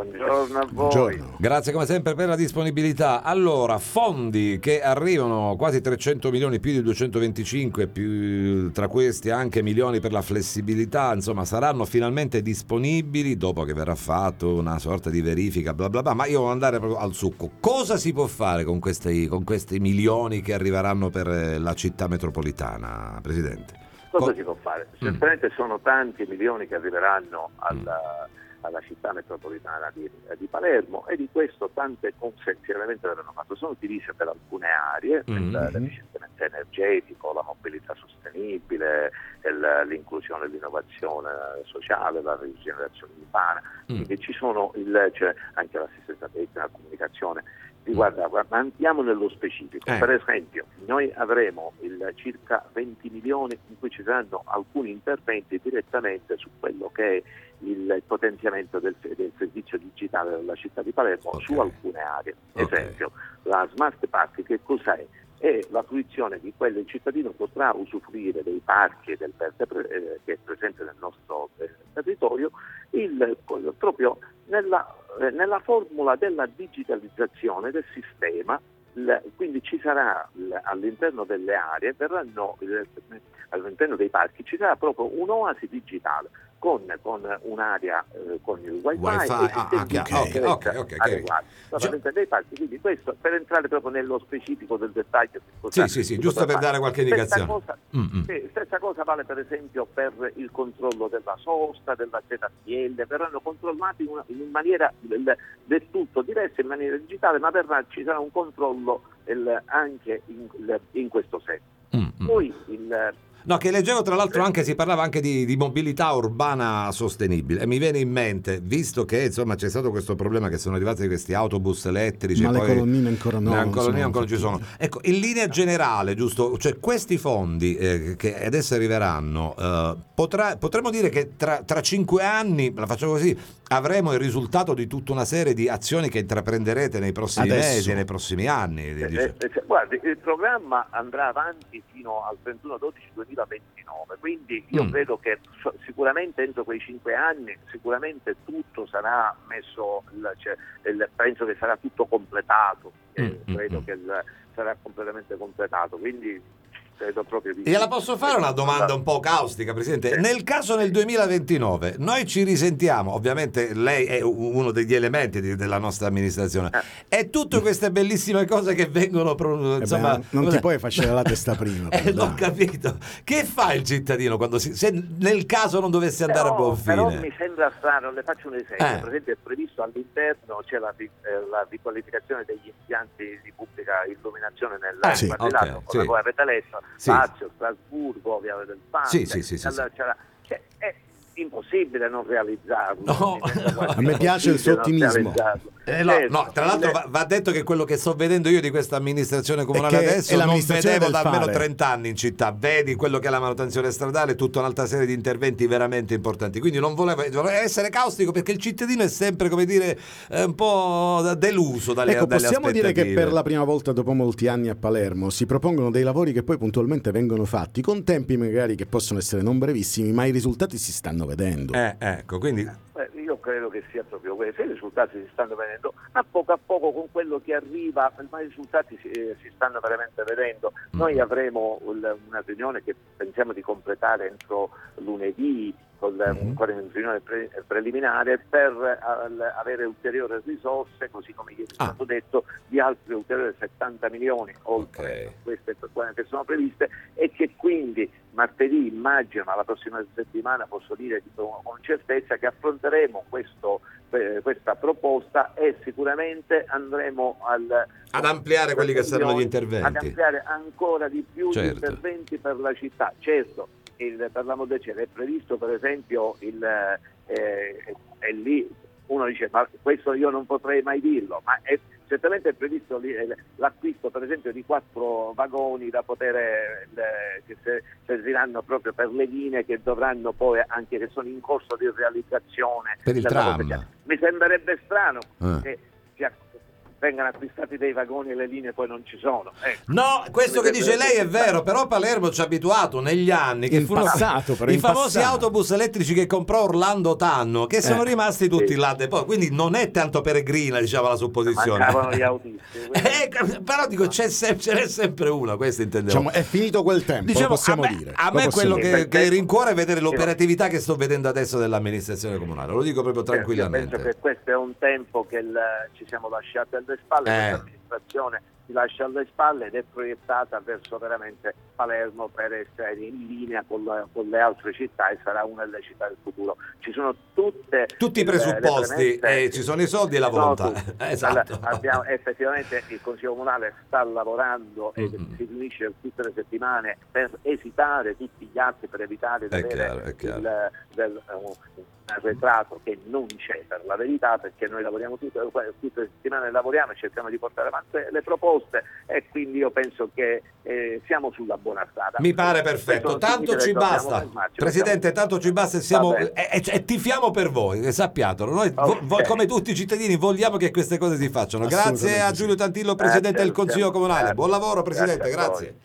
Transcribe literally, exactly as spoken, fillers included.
Buongiorno a voi. Buongiorno. Grazie come sempre per la disponibilità. Allora, fondi che arrivano, quasi trecento milioni, più di duecentoventicinque, più tra questi anche milioni per la flessibilità, insomma saranno finalmente disponibili dopo che verrà fatto una sorta di verifica, bla bla bla. Ma io voglio andare proprio al succo. Cosa si può fare con questi, con questi milioni che arriveranno per la città metropolitana, Presidente? Cosa Co- si può fare? Mm. Certamente sono tanti milioni che arriveranno alla, alla città metropolitana di, di Palermo, e di questo tante cose chiaramente verranno fatte. Sono divise per alcune aree, Mm. l'efficientamento energetico, la mobilità sostenibile, il- l'inclusione e l'innovazione sociale, la rigenerazione urbana. Mm. Quindi ci sono il, c'è anche l'assistenza tecnica, la comunicazione. Riguarda, guarda, andiamo nello specifico. Eh. Per esempio, noi avremo il circa venti milioni in cui ci saranno alcuni interventi direttamente su quello che è il potenziamento del, del servizio digitale della città di Palermo, Ok. su alcune aree. Ok. Esempio, la Smart Park, che cos'è? È la fruizione di quello, il cittadino potrà usufruire dei parchi e del verde pre- eh, che è presente nel nostro eh, territorio, il, proprio nella, eh, nella formula della digitalizzazione del sistema. Il- quindi ci sarà il- all'interno delle aree, verranno il- all'interno dei parchi ci sarà proprio un'oasi digitale con, con un'area eh, con il wifi, Wifi, e ah, sistemi ah, di ok, sicurezza ok, ok, ok. adeguati. Già- All'interno dei parchi, quindi questo per entrare proprio nello specifico del dettaglio. di cosa- Sì, sì, sì, di giusto cosa per fare. dare qualche Stessa indicazione. cosa, Mm, mm. sì, stessa cosa vale per esempio per il controllo della sosta, della Z T L, verranno controllati una- in maniera del, del tutto diversa, in maniera digitale, ma verrà, ci sarà un controllo il- anche in, in questo senso. Mm, mm. Poi il, No, che leggevo tra l'altro anche, si parlava anche di, di mobilità urbana sostenibile, e mi viene in mente, visto che insomma c'è stato questo problema che sono arrivati questi autobus elettrici, Ma e le poi colonnine ancora no, le non colonnine sono ancora ci sono. fattibili. Ecco, in linea generale, giusto, cioè questi fondi eh, che adesso arriveranno, eh, potrà, potremmo dire che tra, tra cinque anni, la facciamo così, avremo il risultato di tutta una serie di azioni che intraprenderete nei prossimi Adesso. mesi, nei prossimi anni. Eh, dice. eh, eh, guardi, il programma andrà avanti fino al trentuno dicembre duemilaventinove, quindi io Mm. credo che so- sicuramente entro quei cinque anni sicuramente tutto sarà messo, il- cioè, il- penso che sarà tutto completato, eh, Mm, credo mm, che il- sarà completamente completato, quindi credo proprio di E la posso fare una domanda un po' caustica, Presidente? Sì. Nel caso nel duemilaventinove noi ci risentiamo, ovviamente lei è u- uno degli elementi di- della nostra amministrazione, e tutte queste bellissime cose che vengono pro- Eh beh, insomma, non cos'è? ti puoi facere la testa prima. Eh, però, l'ho dai. capito. Che fa il cittadino quando si, se nel caso non dovesse andare Però, a buon però fine? mi sembra strano, le faccio un esempio, Eh. per esempio è previsto all'interno c'è la, ri- eh, la riqualificazione degli impianti di pubblica illuminazione nel Eh, sì, ok, con sì. la voi avete letto, Sì. Lazio, Strasburgo, Viale del Fante, Sì, sì, sì, sì, allora sì. c'era- cioè, è impossibile non realizzarlo. No. Mi sembra quasi A me piace il suo impossibile non ottimismo. realizzarlo. Eh, no, Certo, no, tra l'altro il- va, va detto che quello che sto vedendo io di questa amministrazione comunale È che adesso è non l'amministrazione vedevo del da almeno fare. trenta anni in città. Vedi quello che è la manutenzione stradale, tutta un'altra serie di interventi veramente importanti. Quindi non volevo, volevo essere caustico, perché il cittadino è sempre, come dire, eh, un po' deluso dalle, Ecco, dalle possiamo dire che aspettative. per la prima volta dopo molti anni a Palermo si propongono dei lavori che poi puntualmente vengono fatti, con tempi magari che possono essere non brevissimi, ma i risultati si stanno vedendo. Eh, ecco, quindi Beh, io credo che sia proprio questo, i risultati si stanno vedendo a poco a poco con quello che arriva, ma i risultati si, eh, si stanno veramente vedendo. Noi avremo un- una riunione che pensiamo di completare entro lunedì, con la- Mhm. con una riunione pre- preliminare per al- avere ulteriori risorse, così come ieri è Ah. stato detto, di altri ulteriori settanta milioni oltre Ok. queste che sono previste, e che quindi martedì, immagino, ma la prossima settimana posso dire con con certezza che affronteremo questo, eh, questa proposta, e sicuramente andremo al, ad ampliare quelli che saranno gli ad interventi. ampliare ancora di più Certo. gli interventi per la città. Certo, il, per l'amor del cielo, è previsto per esempio il, eh, è lì uno dice ma questo io non potrei mai dirlo, ma è certamente è previsto lì, eh, l'acquisto per esempio di quattro vagoni da poter eh, che se- serviranno proprio per le linee che dovranno poi, anche che sono in corso di realizzazione Per il della tram. cosa che- mi sembrerebbe strano Eh. che sia vengano acquistati dei vagoni e le linee poi non ci sono. Ecco. No, questo che dice lei è vero, però Palermo ci ha abituato negli anni che In furono passato, però, i in famosi passato. autobus elettrici che comprò Orlando Tanno, che sono Eh. rimasti tutti Sì. là de- poi, quindi non è tanto peregrina, diciamo, la supposizione. Mancavano gli autisti. quindi- Eh, però dico c'è se- ce n'è sempre una, questo intendevo. Diciamo, è finito quel tempo, Diciamo, lo possiamo a me, dire. a Lo me possiamo quello dire. che, che rincuora è vedere l'operatività che sto vedendo adesso dell'amministrazione comunale, lo dico proprio Io penso tranquillamente. che questo è un tempo che il- ci siamo lasciati alle spalle, Eh. questa amministrazione si lascia alle spalle ed è proiettata verso veramente Palermo per essere in linea con, la- con le altre città e sarà una delle città del futuro. Ci sono tutte Tutti i le- presupposti, le premesse- eh, ci sono i soldi e la No, volontà. tutti. Esatto. Allora, abbiamo- effettivamente il Consiglio Comunale sta lavorando e Mm-mm. si riunisce tutte le settimane per esitare tutti gli atti per evitare di È avere chiaro, è chiaro. il, del, un arretrato che non c'è per la verità, perché noi lavoriamo tutte, tutte le settimane lavoriamo e cerchiamo di portare avanti le proposte e quindi io penso che eh, siamo sulla buona strada. Mi pare perfetto, Questo tanto significa ci che dobbiamo basta. fermarci, Presidente, dobbiamo- tanto ci basta e siamo Va bene. e, e- e tifiamo per voi, eh, sappiatelo. Noi vo- Ok. vo- come tutti i cittadini vogliamo che queste cose si facciano. Grazie Assolutamente a sì. Giulio Tantillo, Presidente Grazie, del Consiglio Luciano. Comunale. Grazie. Buon lavoro Presidente, Grazie a voi. grazie.